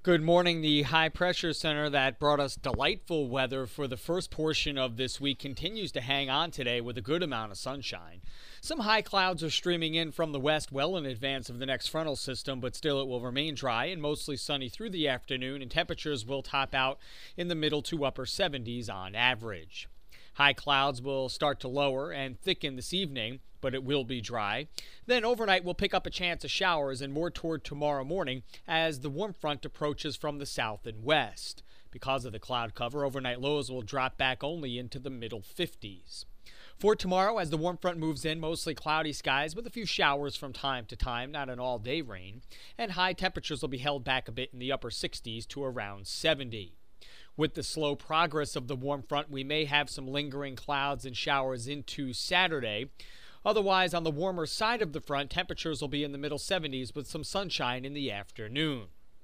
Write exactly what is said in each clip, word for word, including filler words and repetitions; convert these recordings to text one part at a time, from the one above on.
Good morning. The high pressure center that brought us delightful weather for the first portion of this week continues to hang on today with a good amount of sunshine. Some high clouds are streaming in from the west well in advance of the next frontal system, but still it will remain dry and mostly sunny through the afternoon, and temperatures will top out in the middle to upper seventies on average. High clouds will start to lower and thicken this evening, but it will be dry. Then overnight we'll pick up a chance of showers and more toward tomorrow morning as the warm front approaches from the south and west. Because of the cloud cover, overnight lows will drop back only into the middle fifties. For tomorrow, as the warm front moves in, mostly cloudy skies with a few showers from time to time, not an all-day rain, and high temperatures will be held back a bit in the upper sixties to around seventy. With the slow progress of the warm front, we may have some lingering clouds and showers into Saturday. Otherwise, on the warmer side of the front, temperatures will be in the middle seventies with some sunshine in the afternoon.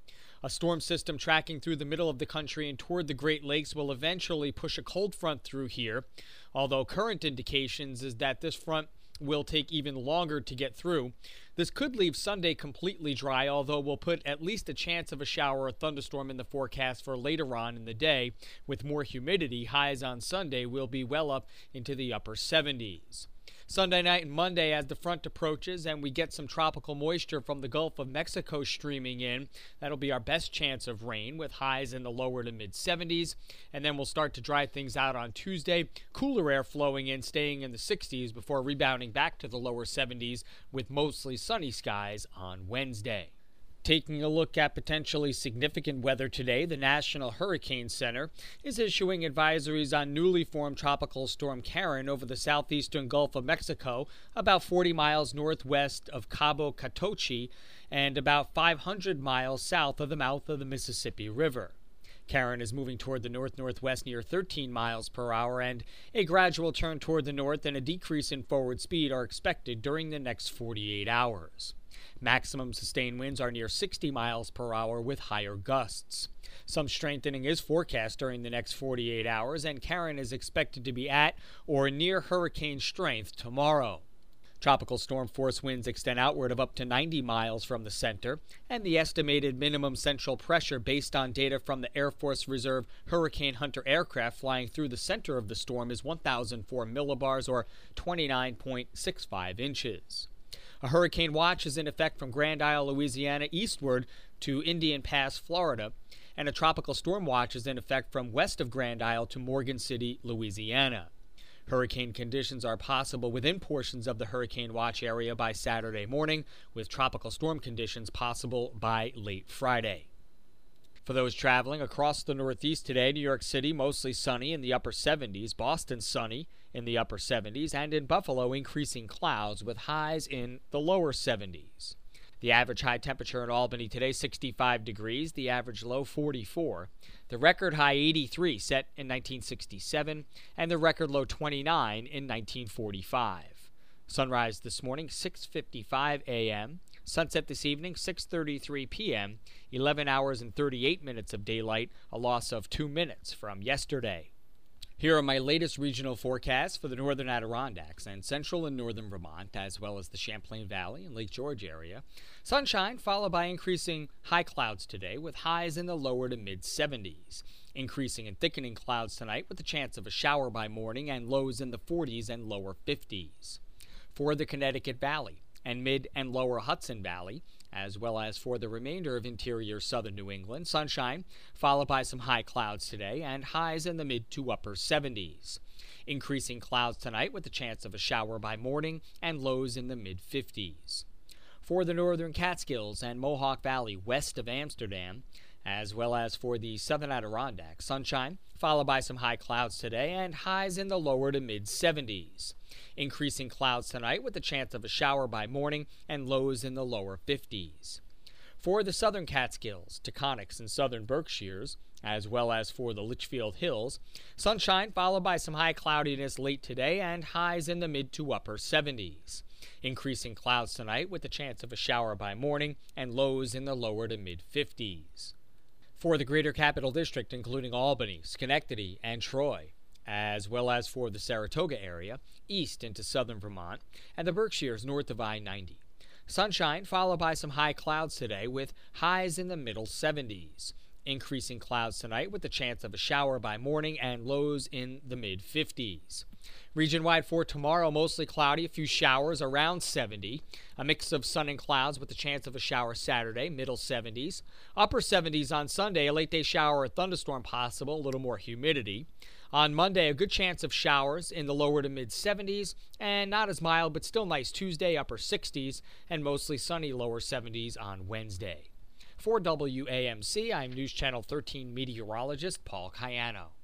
A storm system tracking through the middle of the country and toward the Great Lakes will eventually push a cold front through here, although current indications is that this front will take even longer to get through. This could leave Sunday completely dry, although we'll put at least a chance of a shower or thunderstorm in the forecast for later on in the day. With more humidity, highs on Sunday will be well up into the upper seventies. Sunday night and Monday, as the front approaches and we get some tropical moisture from the Gulf of Mexico streaming in, that'll be our best chance of rain with highs in the lower to mid seventies. And then we'll start to dry things out on Tuesday. Cooler air flowing in, staying in the sixties before rebounding back to the lower seventies with mostly sunny skies on Wednesday. Taking a look at potentially significant weather today, the National Hurricane Center is issuing advisories on newly formed Tropical Storm Karen over the southeastern Gulf of Mexico, about forty miles northwest of Cabo Catoche and about five hundred miles south of the mouth of the Mississippi River. Karen is moving toward the north-northwest near thirteen miles per hour, and a gradual turn toward the north and a decrease in forward speed are expected during the next forty-eight hours. Maximum sustained winds are near sixty miles per hour with higher gusts. Some strengthening is forecast during the next forty-eight hours, and Karen is expected to be at or near hurricane strength tomorrow. Tropical storm force winds extend outward of up to ninety miles from the center, and the estimated minimum central pressure based on data from the Air Force Reserve Hurricane Hunter aircraft flying through the center of the storm is one thousand four millibars or twenty-nine point six five inches. A hurricane watch is in effect from Grand Isle, Louisiana, eastward to Indian Pass, Florida, and a tropical storm watch is in effect from west of Grand Isle to Morgan City, Louisiana. Hurricane conditions are possible within portions of the hurricane watch area by Saturday morning, with tropical storm conditions possible by late Friday. For those traveling across the Northeast today, New York City mostly sunny in the upper seventies, Boston sunny in the upper seventies, and in Buffalo increasing clouds with highs in the lower seventies. The average high temperature in Albany today sixty-five degrees, the average low forty-four. The record high eighty-three set in nineteen sixty-seven, and the record low twenty-nine in nineteen forty-five. Sunrise this morning six fifty-five a m Sunset this evening, six thirty-three p m, eleven hours and thirty-eight minutes of daylight, a loss of two minutes from yesterday. Here are my latest regional forecasts for the northern Adirondacks and central and northern Vermont, as well as the Champlain Valley and Lake George area. Sunshine followed by increasing high clouds today with highs in the lower to mid seventies. Increasing and thickening clouds tonight with a chance of a shower by morning and lows in the forties and lower fifties. For the Connecticut Valley and mid and lower Hudson Valley, as well as for the remainder of interior southern New England, sunshine followed by some high clouds today and highs in the mid to upper seventies. Increasing clouds tonight with a chance of a shower by morning and lows in the mid fifties. For the northern Catskills and Mohawk Valley west of Amsterdam, as well as for the southern Adirondacks, sunshine followed by some high clouds today and highs in the lower to mid seventies. Increasing clouds tonight with a chance of a shower by morning and lows in the lower fifties. For the southern Catskills, Taconics, and southern Berkshires, as well as for the Litchfield Hills, sunshine followed by some high cloudiness late today and highs in the mid to upper seventies. Increasing clouds tonight with a chance of a shower by morning and lows in the lower to mid fifties. For the greater capital district, including Albany, Schenectady, and Troy, as well as for the Saratoga area, east into southern Vermont, and the Berkshires north of I ninety. Sunshine followed by some high clouds today with highs in the middle seventies. Increasing clouds tonight with the chance of a shower by morning and lows in the mid fifties. Region-wide for tomorrow, mostly cloudy, a few showers around seventy. A mix of sun and clouds with the chance of a shower Saturday, middle seventies. Upper seventies on Sunday, a late-day shower or thunderstorm possible, a little more humidity. On Monday, a good chance of showers in the lower to mid seventies, and not as mild, but still nice Tuesday, upper sixties, and mostly sunny lower seventies on Wednesday. For W A M C, I'm News Channel thirteen meteorologist Paul Cayano.